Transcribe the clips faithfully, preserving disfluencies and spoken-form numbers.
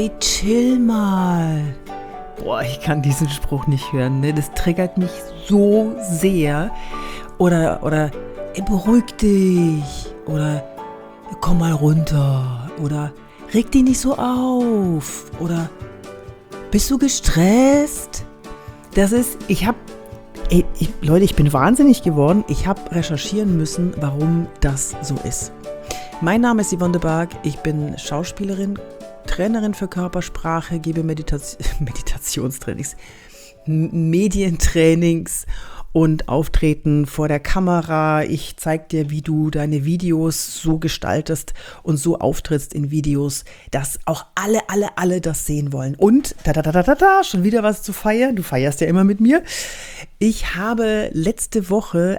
Hey, chill mal. Boah, ich kann diesen Spruch nicht hören, ne? Das triggert mich so sehr. Oder, oder, ey, beruhig dich. Oder, komm mal runter. Oder, reg dich nicht so auf. Oder, bist du gestresst? Das ist, ich hab, ey, ich, Leute, ich bin wahnsinnig geworden. Ich habe recherchieren müssen, warum das so ist. Mein Name ist Yvonne de Barg. Ich bin Schauspielerin, Trainerin für Körpersprache, gebe Meditation, Meditationstrainings, Medientrainings und Auftreten vor der Kamera. Ich zeige dir, wie du deine Videos so gestaltest und so auftrittst in Videos, dass auch alle, alle, alle das sehen wollen. Und, da, da, da, da, da, schon wieder was zu feiern. Du feierst ja immer mit mir. Ich habe letzte Woche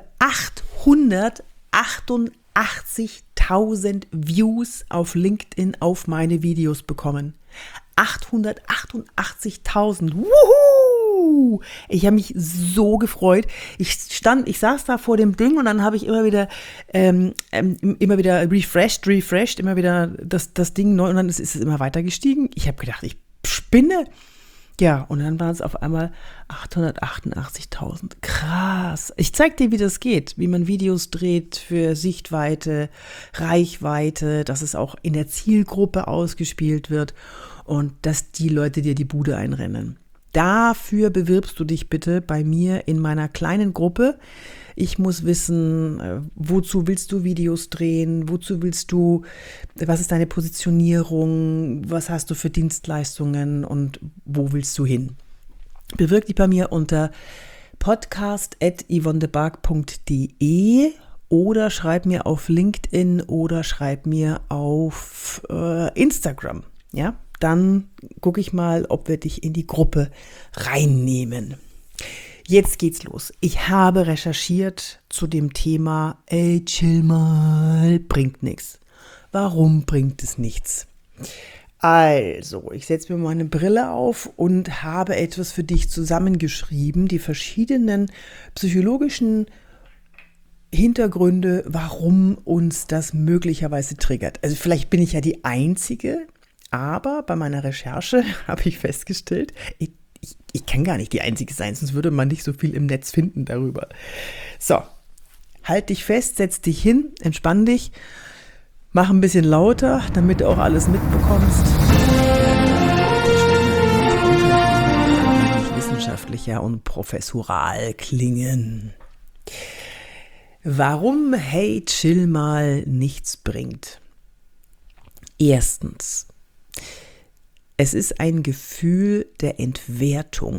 achthundertachtundachtzigtausend Views auf LinkedIn auf meine Videos bekommen. achthundertachtundachtzigtausend. Wuhu! Ich habe mich so gefreut. Ich stand, ich saß da vor dem Ding und dann habe ich immer wieder, ähm, immer wieder refreshed, refreshed, immer wieder das, das Ding neu und dann ist, ist es immer weiter gestiegen. Ich habe gedacht, ich spinne. Ja, und dann waren es auf einmal achthundertachtundachtzigtausend. Krass. Ich zeig dir, wie das geht, wie man Videos dreht für Sichtweite, Reichweite, dass es auch in der Zielgruppe ausgespielt wird und dass die Leute dir die Bude einrennen. Dafür bewirbst du dich bitte bei mir in meiner kleinen Gruppe. Ich muss wissen, wozu willst du Videos drehen, wozu willst du, was ist deine Positionierung, was hast du für Dienstleistungen und wo willst du hin? Bewirb dich bei mir unter podcast at yvonnedebarg punkt de oder schreib mir auf LinkedIn oder schreib mir auf äh, Instagram, ja? Dann gucke ich mal, ob wir dich in die Gruppe reinnehmen. Jetzt geht's los. Ich habe recherchiert zu dem Thema, ey, chill mal, bringt nichts. Warum bringt es nichts? Also, ich setze mir meine Brille auf und habe etwas für dich zusammengeschrieben, die verschiedenen psychologischen Hintergründe, warum uns das möglicherweise triggert. Also vielleicht bin ich ja die Einzige, aber bei meiner Recherche habe ich festgestellt, ich, ich, ich kann gar nicht die Einzige sein, sonst würde man nicht so viel im Netz finden darüber. So, halt dich fest, setz dich hin, entspann dich, mach ein bisschen lauter, damit du auch alles mitbekommst. Wissenschaftlicher und professoral klingen. Warum Hey Chill mal nichts bringt? Erstens. Es ist ein Gefühl der Entwertung.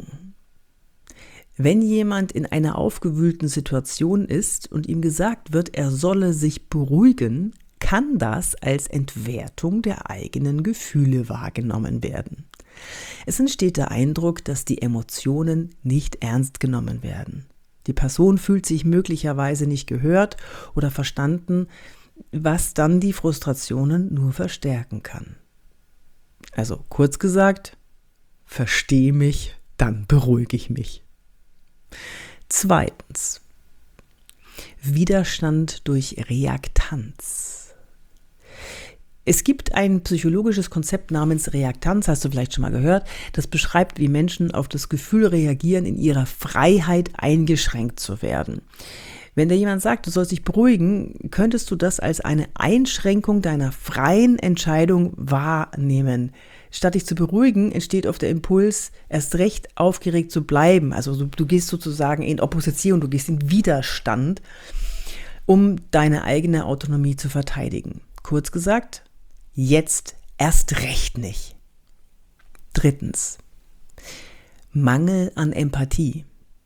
Wenn jemand in einer aufgewühlten Situation ist und ihm gesagt wird, er solle sich beruhigen, kann das als Entwertung der eigenen Gefühle wahrgenommen werden. Es entsteht der Eindruck, dass die Emotionen nicht ernst genommen werden. Die Person fühlt sich möglicherweise nicht gehört oder verstanden, was dann die Frustrationen nur verstärken kann. Also kurz gesagt, versteh mich, dann beruhige ich mich. Zweitens, Widerstand durch Reaktanz. Es gibt ein psychologisches Konzept namens Reaktanz, hast du vielleicht schon mal gehört, das beschreibt, wie Menschen auf das Gefühl reagieren, in ihrer Freiheit eingeschränkt zu werden. Wenn dir jemand sagt, du sollst dich beruhigen, könntest du das als eine Einschränkung deiner freien Entscheidung wahrnehmen. Statt dich zu beruhigen, entsteht oft der Impuls, erst recht aufgeregt zu bleiben. Also du, du gehst sozusagen in Opposition, du gehst in Widerstand, um deine eigene Autonomie zu verteidigen. Kurz gesagt, jetzt erst recht nicht. Drittens, Mangel an Empathie.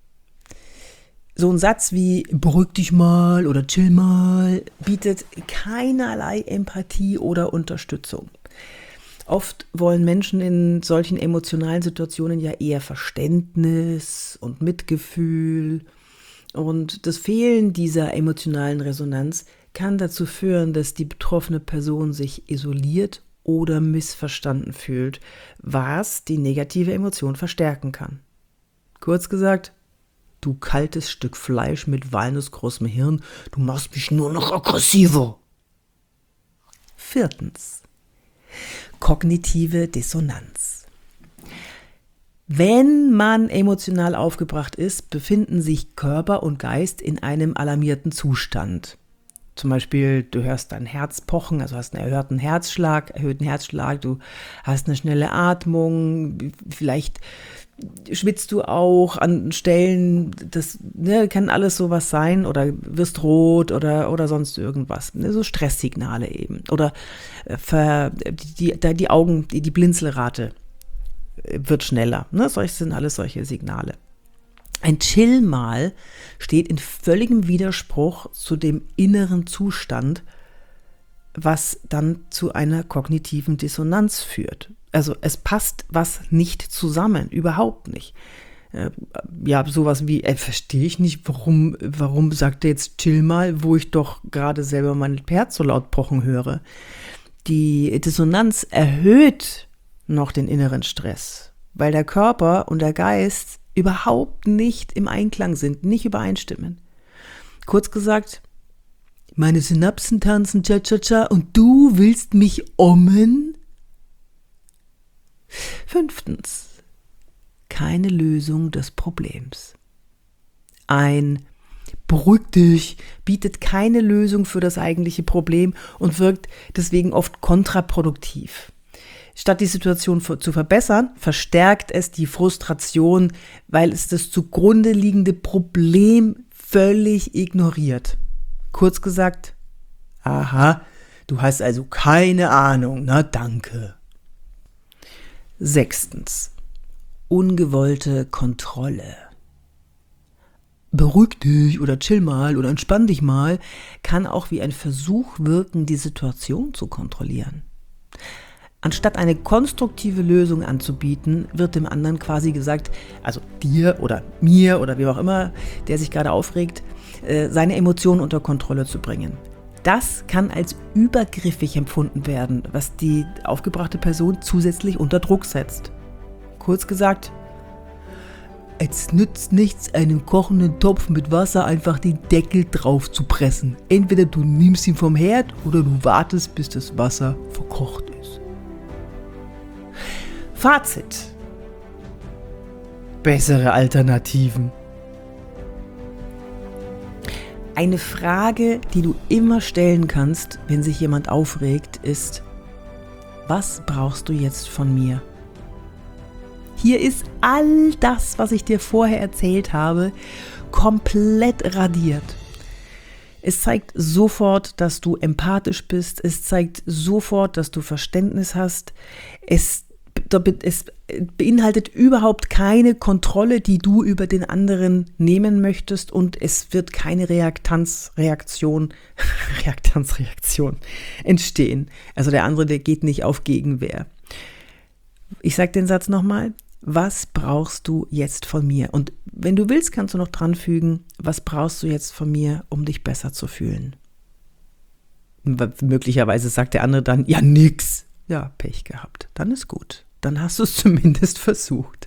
So ein Satz wie beruhig dich mal oder chill mal bietet keinerlei Empathie oder Unterstützung. Oft wollen Menschen in solchen emotionalen Situationen ja eher Verständnis und Mitgefühl. Und das Fehlen dieser emotionalen Resonanz kann dazu führen, dass die betroffene Person sich isoliert oder missverstanden fühlt, was die negative Emotion verstärken kann. Kurz gesagt, du kaltes Stück Fleisch mit walnussgroßem Hirn, du machst mich nur noch aggressiver. Viertens. Kognitive Dissonanz. Wenn man emotional aufgebracht ist, befinden sich Körper und Geist in einem alarmierten Zustand. Zum Beispiel, du hörst dein Herz pochen, also hast einen erhöhten Herzschlag, erhöhten Herzschlag, du hast eine schnelle Atmung, vielleicht schwitzt du auch an Stellen, das ne, kann alles sowas sein, oder wirst rot oder, oder sonst irgendwas, ne, so Stresssignale eben. Oder ver, die, die, die Augen, die, die Blinzelrate wird schneller. Ne? Solche sind alles solche Signale. Ein Chill-Mal steht in völligem Widerspruch zu dem inneren Zustand, was dann zu einer kognitiven Dissonanz führt. Also es passt was nicht zusammen, überhaupt nicht. Ja, sowas wie, äh, verstehe ich nicht, warum, warum sagt er jetzt Chill mal, wo ich doch gerade selber mein Herz so laut pochen höre. Die Dissonanz erhöht noch den inneren Stress, weil der Körper und der Geist überhaupt nicht im Einklang sind, nicht übereinstimmen. Kurz gesagt, meine Synapsen tanzen Cha-Cha-Cha und du willst mich ommen? Fünftens, keine Lösung des Problems. Ein Beruhig dich bietet keine Lösung für das eigentliche Problem und wirkt deswegen oft kontraproduktiv. Statt die Situation zu verbessern, verstärkt es die Frustration, weil es das zugrunde liegende Problem völlig ignoriert. Kurz gesagt, aha, du hast also keine Ahnung, na danke. Sechstens, ungewollte Kontrolle. Beruhig dich oder chill mal oder entspann dich mal, kann auch wie ein Versuch wirken, die Situation zu kontrollieren. Anstatt eine konstruktive Lösung anzubieten, wird dem anderen quasi gesagt, also dir oder mir oder wie auch immer, der sich gerade aufregt, seine Emotionen unter Kontrolle zu bringen. Das kann als übergriffig empfunden werden, was die aufgebrachte Person zusätzlich unter Druck setzt. Kurz gesagt, es nützt nichts, einen kochenden Topf mit Wasser einfach den Deckel drauf zu pressen. Entweder du nimmst ihn vom Herd oder du wartest, bis das Wasser verkocht ist. Fazit. Bessere Alternativen. Eine Frage, die du immer stellen kannst, wenn sich jemand aufregt, ist: Was brauchst du jetzt von mir? Hier ist all das, was ich dir vorher erzählt habe, komplett radiert. Es zeigt sofort, dass du empathisch bist. Es zeigt sofort, dass du Verständnis hast. Es Es beinhaltet überhaupt keine Kontrolle, die du über den anderen nehmen möchtest, und es wird keine Reaktanzreaktion, Reaktanzreaktion entstehen. Also der andere, der geht nicht auf Gegenwehr. Ich sage den Satz nochmal: Was brauchst du jetzt von mir? Und wenn du willst, kannst du noch dran fügen: Was brauchst du jetzt von mir, um dich besser zu fühlen? Möglicherweise sagt der andere dann: Ja, nix. Ja, Pech gehabt. Dann ist gut. Dann hast du es zumindest versucht.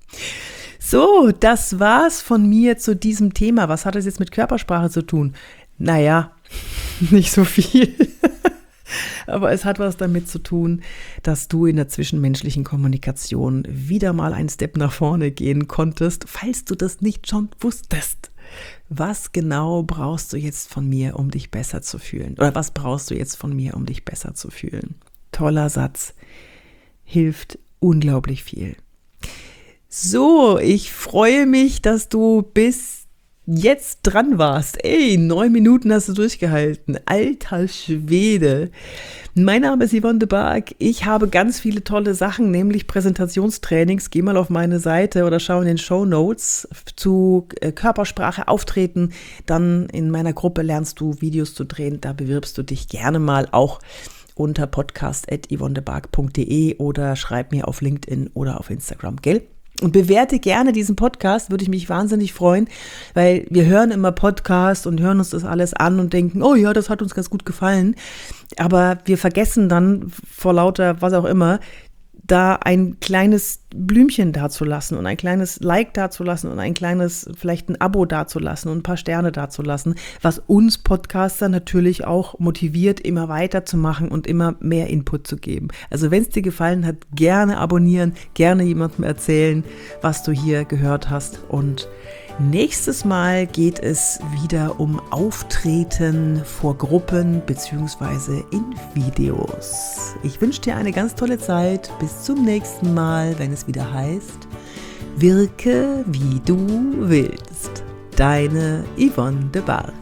So, das war's von mir zu diesem Thema. Was hat es jetzt mit Körpersprache zu tun? Naja, nicht so viel. Aber es hat was damit zu tun, dass du in der zwischenmenschlichen Kommunikation wieder mal einen Step nach vorne gehen konntest, falls du das nicht schon wusstest. Was genau brauchst du jetzt von mir, um dich besser zu fühlen? Oder was brauchst du jetzt von mir, um dich besser zu fühlen? Toller Satz. Hilft unglaublich viel. So, ich freue mich, dass du bis jetzt dran warst. Ey, neun Minuten hast du durchgehalten. Alter Schwede. Mein Name ist Yvonne de Barg. Ich habe ganz viele tolle Sachen, nämlich Präsentationstrainings. Geh mal auf meine Seite oder schau in den Shownotes zu Körpersprache, Auftreten. Dann in meiner Gruppe lernst du Videos zu drehen. Da bewirbst du dich gerne mal auch unter podcast at yvonne de barg punkt de oder schreib mir auf LinkedIn oder auf Instagram, gell? Und bewerte gerne diesen Podcast, würde ich mich wahnsinnig freuen, weil wir hören immer Podcasts und hören uns das alles an und denken, oh ja, das hat uns ganz gut gefallen. Aber wir vergessen dann vor lauter, was auch immer, da ein kleines Blümchen dazulassen und ein kleines Like dazulassen und ein kleines, vielleicht ein Abo dazulassen und ein paar Sterne dazulassen, was uns Podcaster natürlich auch motiviert, immer weiterzumachen und immer mehr Input zu geben. Also wenn es dir gefallen hat, gerne abonnieren, gerne jemandem erzählen, was du hier gehört hast. Und nächstes Mal geht es wieder um Auftreten vor Gruppen bzw. in Videos. Ich wünsche dir eine ganz tolle Zeit. Bis zum nächsten Mal, wenn es wieder heißt, wirke wie du willst. Deine Yvonne de Barg.